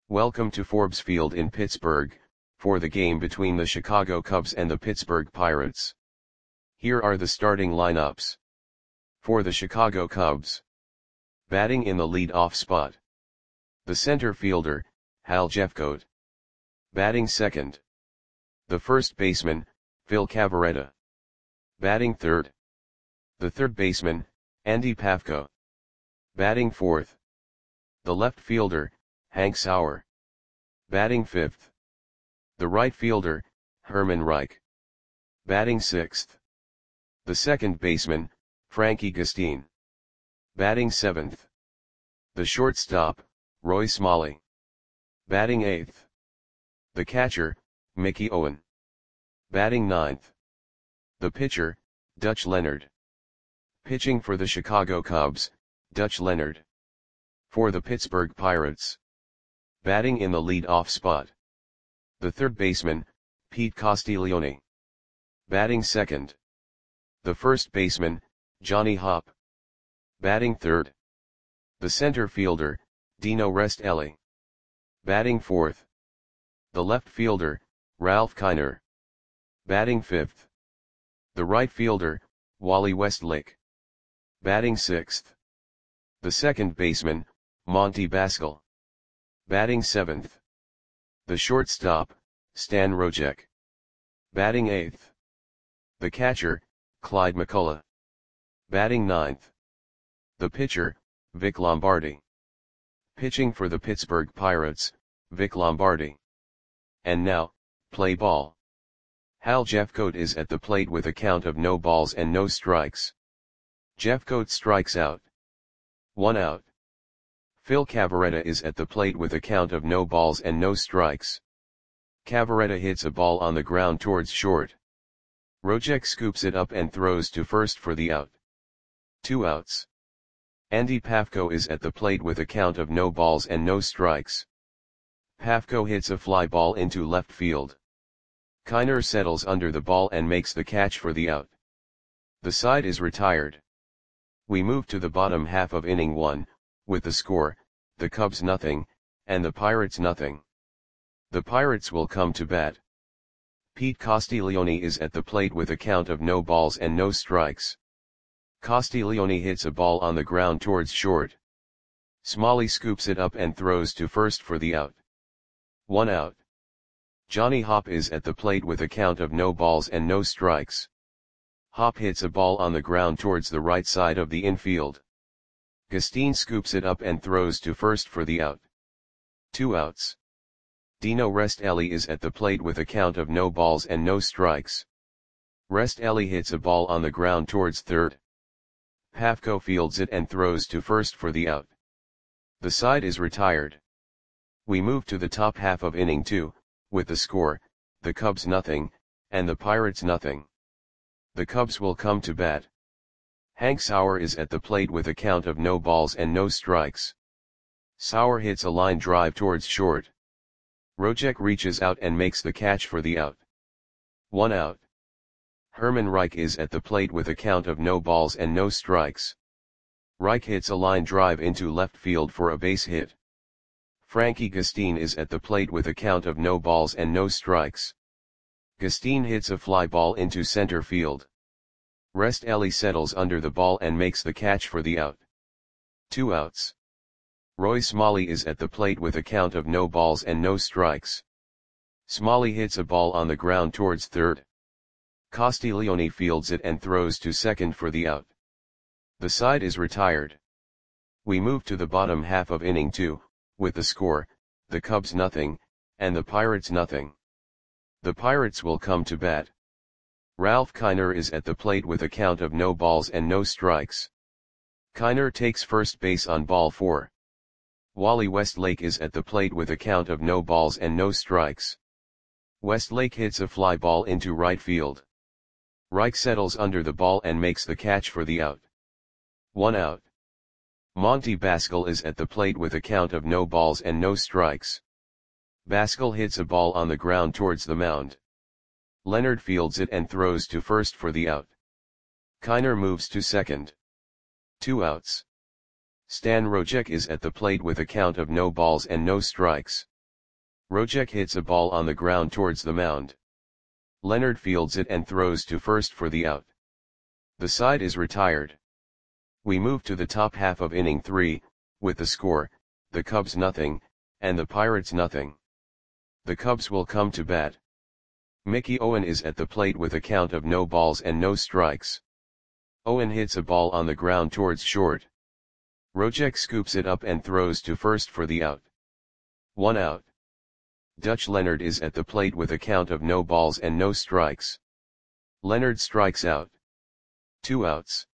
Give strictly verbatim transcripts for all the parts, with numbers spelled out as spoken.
Welcome to Forbes Field in Pittsburgh, for the game between the Chicago Cubs and the Pittsburgh Pirates. Here are the starting lineups. For the Chicago Cubs. Batting in the lead-off spot. The center fielder, Hal Jeffcoat. Batting second. The first baseman, Phil Cavarretta. Batting third. The third baseman, Andy Pafko. Batting fourth. The left fielder, Hank Sauer. Batting fifth. The right fielder, Herman Reich. Batting sixth. The second baseman, Frankie Gustin. Batting seventh. The shortstop, Roy Smalley. Batting eighth. The catcher, Mickey Owen. Batting ninth. The pitcher, Dutch Leonard. Pitching for the Chicago Cubs, Dutch Leonard. For the Pittsburgh Pirates. Batting in the lead-off spot. The third baseman, Pete Castiglione. Batting second. The first baseman, Johnny Hopp. Batting third. The center fielder, Dino Restelli. Batting fourth. The left fielder, Ralph Kiner. Batting fifth. The right fielder, Wally Westlake. Batting sixth. The second baseman, Monty Baskel. Batting seventh. The shortstop, Stan Rojek. Batting eighth. The catcher, Clyde McCullough. Batting ninth. The pitcher, Vic Lombardi. Pitching for the Pittsburgh Pirates, Vic Lombardi. And now, play ball. Hal Jeffcoat is at the plate with a count of no balls and no strikes. Jeffcoat strikes out. One out. Phil Cavarretta is at the plate with a count of no balls and no strikes. Cavarretta hits a ball on the ground towards short. Rojek scoops it up and throws to first for the out. Two outs. Andy Pafko is at the plate with a count of no balls and no strikes. Pafko hits a fly ball into left field. Kiner settles under the ball and makes the catch for the out. The side is retired. We move to the bottom half of inning one, with the score, the Cubs nothing, and the Pirates nothing. The Pirates will come to bat. Pete Castiglione is at the plate with a count of no balls and no strikes. Castiglione hits a ball on the ground towards short. Smalley scoops it up and throws to first for the out. One out. Johnny Hopp is at the plate with a count of no balls and no strikes. Hopp hits a ball on the ground towards the right side of the infield. Gustin scoops it up and throws to first for the out. Two outs. Dino Restelli is at the plate with a count of no balls and no strikes. Restelli hits a ball on the ground towards third. Pafko fields it and throws to first for the out. The side is retired. We move to the top half of inning two, with the score, the Cubs nothing, and the Pirates nothing. The Cubs will come to bat. Hank Sauer is at the plate with a count of no balls and no strikes. Sauer hits a line drive towards short. Rojek reaches out and makes the catch for the out. One out. Herman Reich is at the plate with a count of no balls and no strikes. Reich hits a line drive into left field for a base hit. Frankie Gustin is at the plate with a count of no balls and no strikes. Gustin hits a fly ball into center field. Restelli settles under the ball and makes the catch for the out. Two outs. Roy Smalley is at the plate with a count of no balls and no strikes. Smalley hits a ball on the ground towards third. Castiglione fields it and throws to second for the out. The side is retired. We move to the bottom half of inning two, with the score, the Cubs nothing, and the Pirates nothing. The Pirates will come to bat. Ralph Kiner is at the plate with a count of no balls and no strikes. Kiner takes first base on ball four. Wally Westlake is at the plate with a count of no balls and no strikes. Westlake hits a fly ball into right field. Reich settles under the ball and makes the catch for the out. One out. Monty Baskel is at the plate with a count of no balls and no strikes. Baskel hits a ball on the ground towards the mound. Leonard fields it and throws to first for the out. Kiner moves to second. Two outs. Stan Rojek is at the plate with a count of no balls and no strikes. Rojek hits a ball on the ground towards the mound. Leonard fields it and throws to first for the out. The side is retired. We move to the top half of inning three, with the score, the Cubs nothing, and the Pirates nothing. The Cubs will come to bat. Mickey Owen is at the plate with a count of no balls and no strikes. Owen hits a ball on the ground towards short. Rojek scoops it up and throws to first for the out. One out. Dutch Leonard is at the plate with a count of no balls and no strikes. Leonard strikes out. Two outs.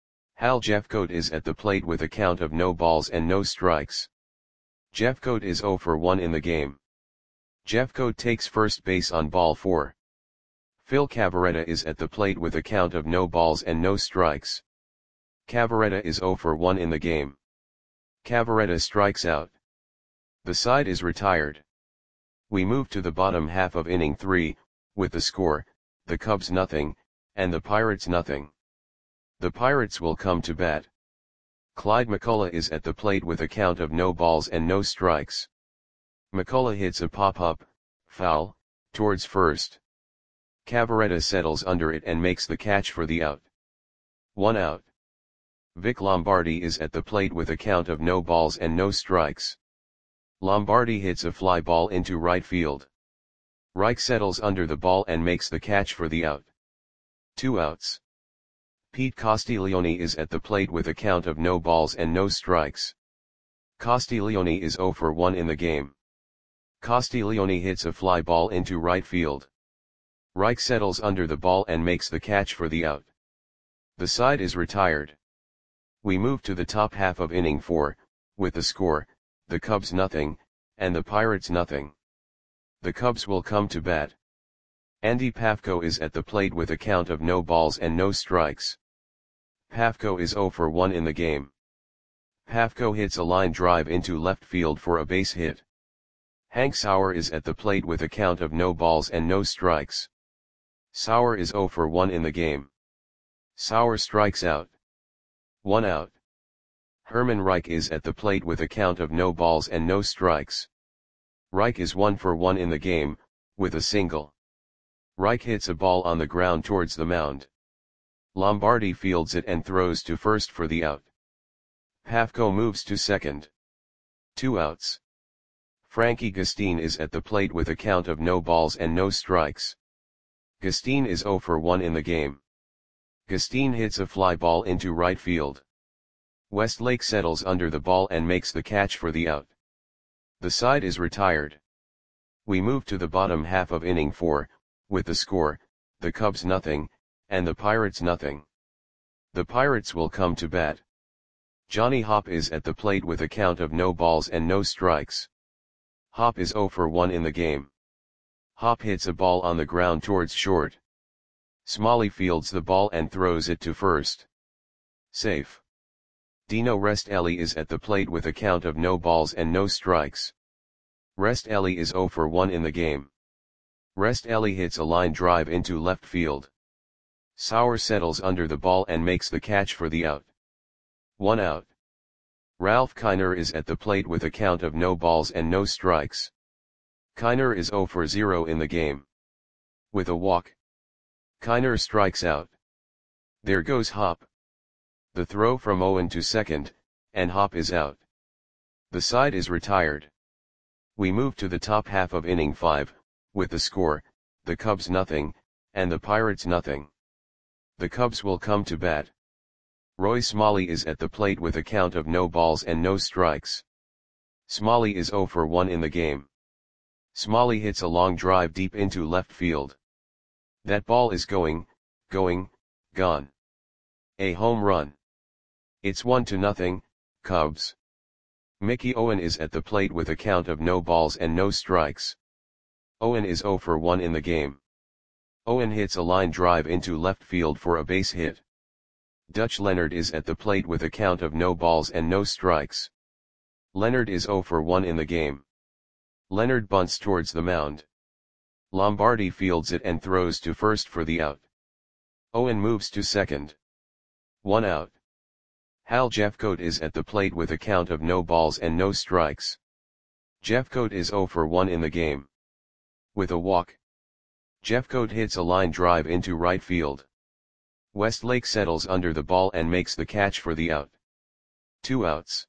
Hal Jeffcoat is at the plate with a count of no balls and no strikes. Jeffcoat is oh for one in the game. Jeffcoat takes first base on ball four. Phil Cavarretta is at the plate with a count of no balls and no strikes. Cavarretta is oh for one in the game. Cavarretta strikes out. The side is retired. We move to the bottom half of inning three, with the score, the Cubs nothing, and the Pirates nothing. The Pirates will come to bat. Clyde McCullough is at the plate with a count of no balls and no strikes. McCullough hits a pop-up, foul, towards first. Cavarretta settles under it and makes the catch for the out. One out. Vic Lombardi is at the plate with a count of no balls and no strikes. Lombardi hits a fly ball into right field. Reich settles under the ball and makes the catch for the out. Two outs. Pete Castiglione is at the plate with a count of no balls and no strikes. Castiglione is oh for one in the game. Castiglione hits a fly ball into right field. Reich settles under the ball and makes the catch for the out. The side is retired. We move to the top half of inning four, with the score, the Cubs nothing, and the Pirates nothing. The Cubs will come to bat. Andy Pafko is at the plate with a count of no balls and no strikes. Pafko is oh for one in the game. Pafko hits a line drive into left field for a base hit. Hank Sauer is at the plate with a count of no balls and no strikes. Sauer is oh for one in the game. Sauer strikes out. One out. Herman Reich is at the plate with a count of no balls and no strikes. Reich is one for one in the game, with a single. Reich hits a ball on the ground towards the mound. Lombardi fields it and throws to first for the out. Pafko moves to second. Two outs. Frankie Gustine is at the plate with a count of no balls and no strikes. Gustine is oh for one in the game. Gustine hits a fly ball into right field. Westlake settles under the ball and makes the catch for the out. The side is retired. We move to the bottom half of inning four, with the score, the Cubs nothing, and the Pirates nothing. The Pirates will come to bat. Johnny Hopp is at the plate with a count of no balls and no strikes. Hopp is oh for one in the game. Hopp hits a ball on the ground towards short. Smalley fields the ball and throws it to first. Safe. Dino Restelli is at the plate with a count of no balls and no strikes. Restelli is oh for one in the game. Restelli hits a line drive into left field. Sauer settles under the ball and makes the catch for the out. One out. Ralph Kiner is at the plate with a count of no balls and no strikes. Kiner is oh for zero in the game. With a walk. Kiner strikes out. There goes Hopp. The throw from Owen to second, and Hopp is out. The side is retired. We move to the top half of inning five, with the score, the Cubs nothing, and the Pirates nothing. The Cubs will come to bat. Roy Smalley is at the plate with a count of no balls and no strikes. Smalley is oh for one in the game. Smalley hits a long drive deep into left field. That ball is going, going, gone. A home run. It's one to nothing, Cubs. Mickey Owen is at the plate with a count of no balls and no strikes. Owen is oh for one in the game. Owen hits a line drive into left field for a base hit. Dutch Leonard is at the plate with a count of no balls and no strikes. Leonard is oh for one in the game. Leonard bunts towards the mound. Lombardi fields it and throws to first for the out. Owen moves to second. One out. Hal Jeffcoat is at the plate with a count of no balls and no strikes. Jeffcoat is zero for one in the game. With a walk, Jeffcoat hits a line drive into right field. Westlake settles under the ball and makes the catch for the out. Two outs.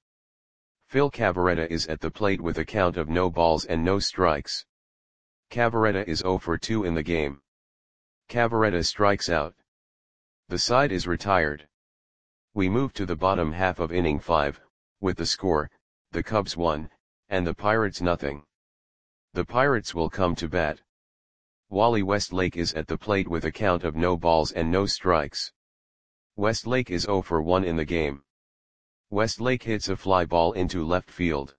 Phil Cavarretta is at the plate with a count of no balls and no strikes. Cavarretta is zero for two in the game. Cavarretta strikes out. The side is retired. We move to the bottom half of inning five, with the score, the Cubs one, and the Pirates nothing. The Pirates will come to bat. Wally Westlake is at the plate with a count of no balls and no strikes. Westlake is zero for one in the game. Westlake hits a fly ball into left field.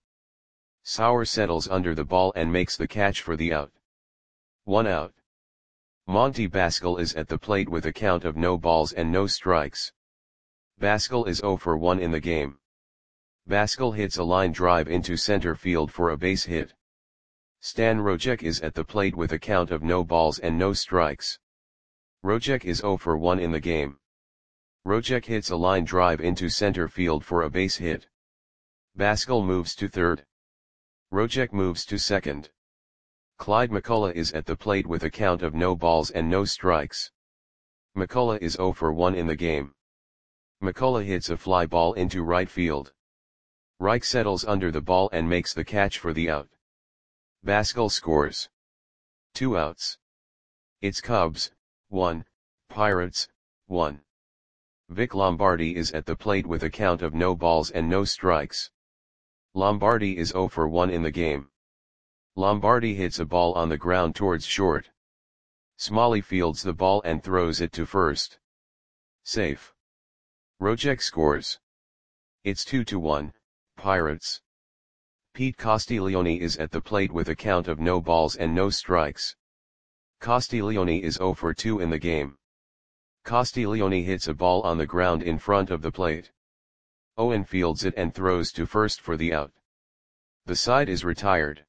Sauer settles under the ball and makes the catch for the out. One out. Monty Baskel is at the plate with a count of no balls and no strikes. Baskel is zero for one in the game. Baskel hits a line drive into center field for a base hit. Stan Rojek is at the plate with a count of no balls and no strikes. Rojek is zero for one in the game. Rojek hits a line drive into center field for a base hit. Baskel moves to third. Rojek moves to second. Clyde McCullough is at the plate with a count of no balls and no strikes. McCullough is zero for one in the game. McCullough hits a fly ball into right field. Reich settles under the ball and makes the catch for the out. Baskel scores. Two outs. It's Cubs, one, Pirates, one. Vic Lombardi is at the plate with a count of no balls and no strikes. Lombardi is zero for one in the game. Lombardi hits a ball on the ground towards short. Smalley fields the ball and throws it to first. Safe. Rojek scores. It's two to one, Pirates. Pete Castiglione is at the plate with a count of no balls and no strikes. Castiglione is zero for two in the game. Castiglione hits a ball on the ground in front of the plate. Owen fields it and throws to first for the out. The side is retired.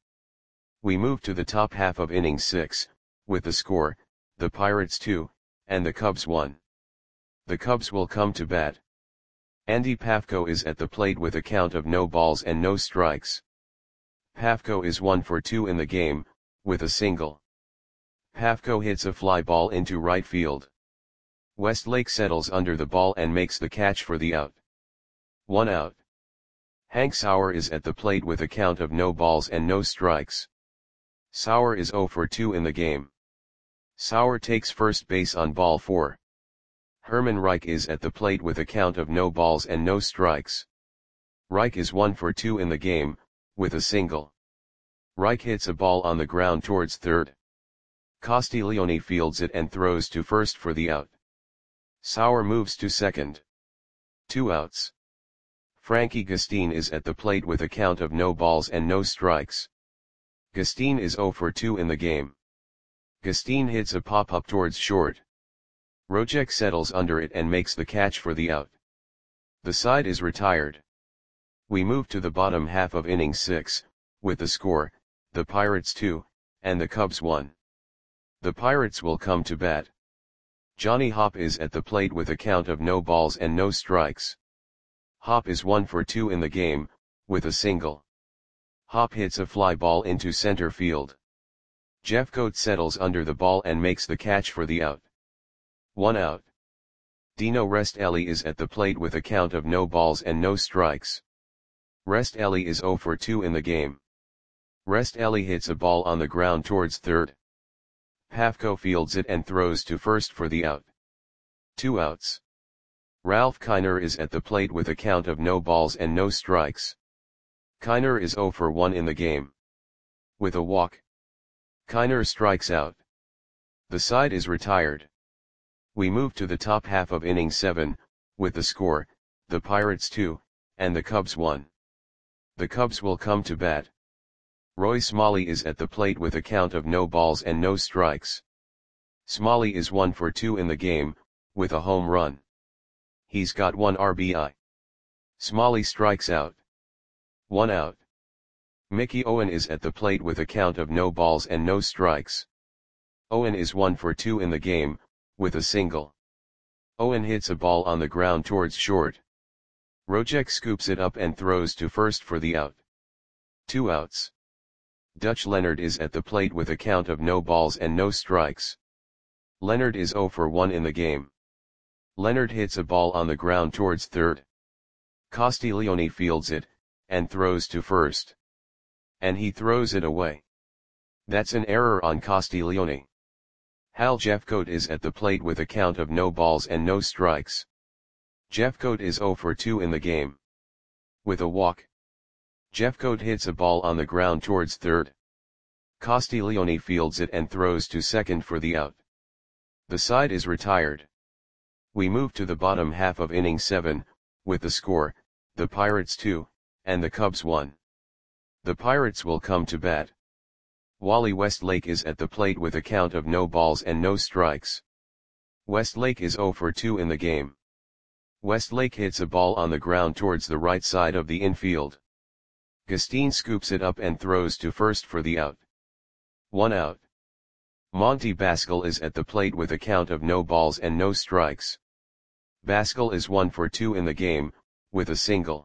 We move to the top half of inning six, with the score, the Pirates two, and the Cubs one. The Cubs will come to bat. Andy Pafko is at the plate with a count of no balls and no strikes. Pafko is one for two in the game, with a single. Pafko hits a fly ball into right field. Westlake settles under the ball and makes the catch for the out. One out. Hank Sauer is at the plate with a count of no balls and no strikes. Sauer is zero for two in the game. Sauer takes first base on ball four. Herman Reich is at the plate with a count of no balls and no strikes. Reich is one for two in the game, with a single. Reich hits a ball on the ground towards third. Castiglione fields it and throws to first for the out. Sauer moves to second. Two outs. Frankie Gustine is at the plate with a count of no balls and no strikes. Gustine is zero for two in the game. Gustine hits a pop-up towards short. Rojek settles under it and makes the catch for the out. The side is retired. We move to the bottom half of inning six, with the score, the Pirates two, and the Cubs one. The Pirates will come to bat. Johnny Hopp is at the plate with a count of no balls and no strikes. Hopp is one for two in the game, with a single. Hopp hits a fly ball into center field. Jeffcoat settles under the ball and makes the catch for the out. One out. Dino Restelli is at the plate with a count of no balls and no strikes. Restelli is zero for two in the game. Restelli hits a ball on the ground towards third. Pafko fields it and throws to first for the out. Two outs. Ralph Kiner is at the plate with a count of no balls and no strikes. Kiner is zero for one in the game. With a walk, Kiner strikes out. The side is retired. We move to the top half of inning seven, with the score, the Pirates two, and the Cubs one. The Cubs will come to bat. Roy Smalley is at the plate with a count of no balls and no strikes. Smalley is one for two in the game, with a home run. He's got one R B I. Smalley strikes out. One out. Mickey Owen is at the plate with a count of no balls and no strikes. Owen is one for two in the game, with a single. Owen hits a ball on the ground towards short. Rojek scoops it up and throws to first for the out. Two outs. Dutch Leonard is at the plate with a count of no balls and no strikes. Leonard is zero for one in the game. Leonard hits a ball on the ground towards third. Castiglione fields it, and throws to first. And he throws it away. That's an error on Castiglione. Hal Jeffcoat is at the plate with a count of no balls and no strikes. Jeffcoat is zero for two in the game. With a walk. Jeffcoat hits a ball on the ground towards third. Castiglione fields it and throws to second for the out. The side is retired. We move to the bottom half of inning seven, with the score, the Pirates two, and the Cubs one. The Pirates will come to bat. Wally Westlake is at the plate with a count of no balls and no strikes. Westlake is zero for two in the game. Westlake hits a ball on the ground towards the right side of the infield. Gustine scoops it up and throws to first for the out. One out. Monty Baskel is at the plate with a count of no balls and no strikes. Baskel is one for two in the game, with a single.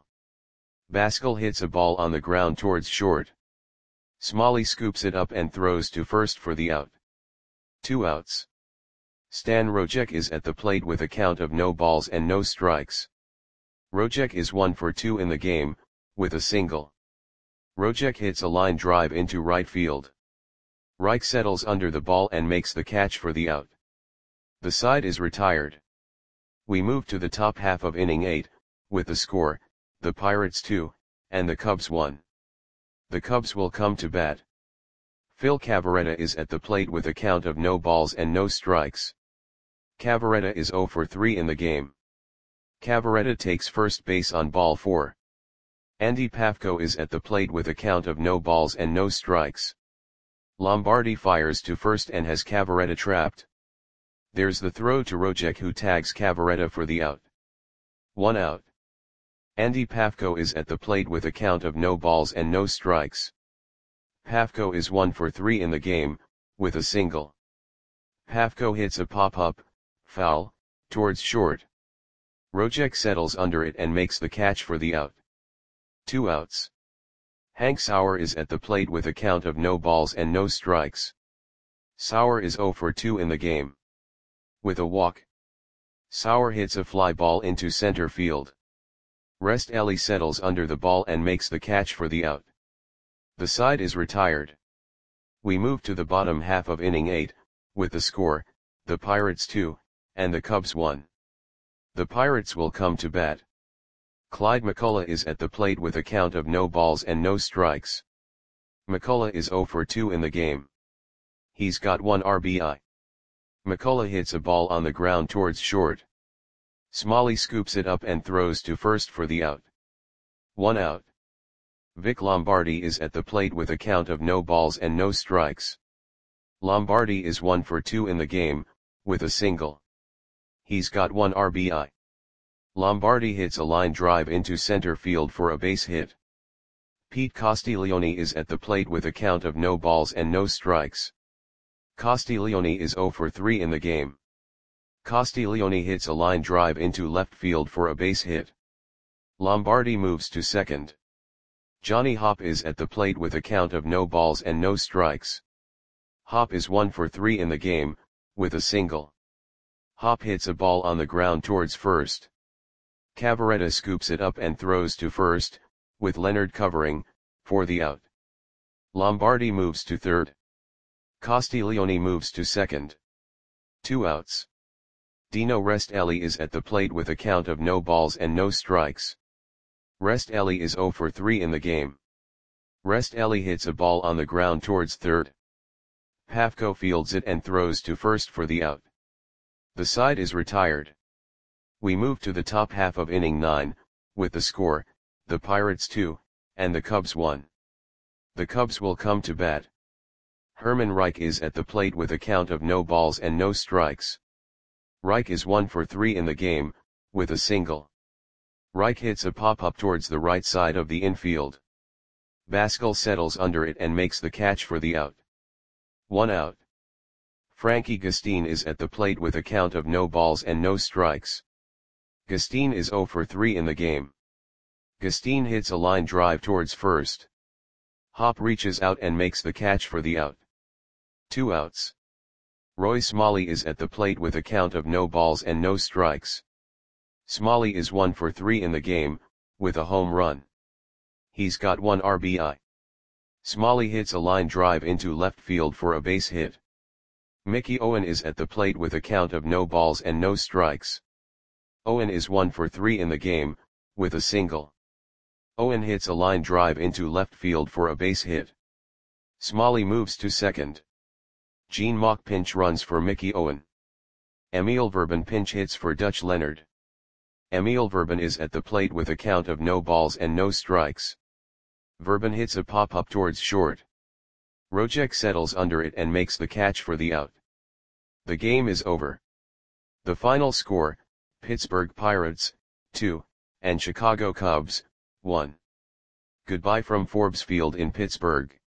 Baskel hits a ball on the ground towards short. Smalley scoops it up and throws to first for the out. Two outs. Stan Rojek is at the plate with a count of no balls and no strikes. Rojek is one for two in the game, with a single. Rojek hits a line drive into right field. Reich settles under the ball and makes the catch for the out. The side is retired. We move to the top half of inning eight, with the score, the Pirates two, and the Cubs one. The Cubs will come to bat. Phil Cavarretta is at the plate with a count of no balls and no strikes. Cavarretta is zero for three in the game. Cavarretta takes first base on ball four. Andy Pafko is at the plate with a count of no balls and no strikes. Lombardi fires to first and has Cavarretta trapped. There's the throw to Rojek, who tags Cavarretta for the out. One out. Andy Pafko is at the plate with a count of no balls and no strikes. Pafko is one for three in the game, with a single. Pafko hits a pop-up, foul, towards short. Rojek settles under it and makes the catch for the out. Two outs. Hank Sauer is at the plate with a count of no balls and no strikes. Sauer is zero for two in the game. With a walk. Sauer hits a fly ball into center field. Rest Ellie settles under the ball and makes the catch for the out. The side is retired. We move to the bottom half of inning eight, with the score, the Pirates two, and the Cubs one. The Pirates will come to bat. Clyde McCullough is at the plate with a count of no balls and no strikes. McCullough is zero for two in the game. He's got one R B I. McCullough hits a ball on the ground towards short. Smalley scoops it up and throws to first for the out. One out. Vic Lombardi is at the plate with a count of no balls and no strikes. Lombardi is one for two in the game, with a single. He's got one R B I. Lombardi hits a line drive into center field for a base hit. Pete Castiglione is at the plate with a count of no balls and no strikes. Castiglione is zero for three in the game. Castiglione hits a line drive into left field for a base hit. Lombardi moves to second. Johnny Hopp is at the plate with a count of no balls and no strikes. Hopp is one for three in the game, with a single. Hopp hits a ball on the ground towards first. Cavarretta scoops it up and throws to first, with Leonard covering, for the out. Lombardi moves to third. Castiglione moves to second. Two outs. Dino Restelli is at the plate with a count of no balls and no strikes. Restelli is zero for three in the game. Restelli hits a ball on the ground towards third. Pafko fields it and throws to first for the out. The side is retired. We move to the top half of inning nine, with the score, the Pirates two, and the Cubs one. The Cubs will come to bat. Herman Reich is at the plate with a count of no balls and no strikes. Reich is one for three in the game, with a single. Reich hits a pop-up towards the right side of the infield. Baskel settles under it and makes the catch for the out. One out. Frankie Gustine is at the plate with a count of no balls and no strikes. Gustine is zero for three in the game. Gustine hits a line drive towards first. Hop reaches out and makes the catch for the out. Two outs. Roy Smalley is at the plate with a count of no balls and no strikes. Smalley is one for three in the game, with a home run. He's got one R B I. Smalley hits a line drive into left field for a base hit. Mickey Owen is at the plate with a count of no balls and no strikes. Owen is one for three in the game, with a single. Owen hits a line drive into left field for a base hit. Smalley moves to second. Gene Mauch pinch runs for Mickey Owen. Emil Verban pinch hits for Dutch Leonard. Emil Verban is at the plate with a count of no balls and no strikes. Verban hits a pop-up towards short. Rojek settles under it and makes the catch for the out. The game is over. The final score, Pittsburgh Pirates, two, and Chicago Cubs, one. Goodbye from Forbes Field in Pittsburgh.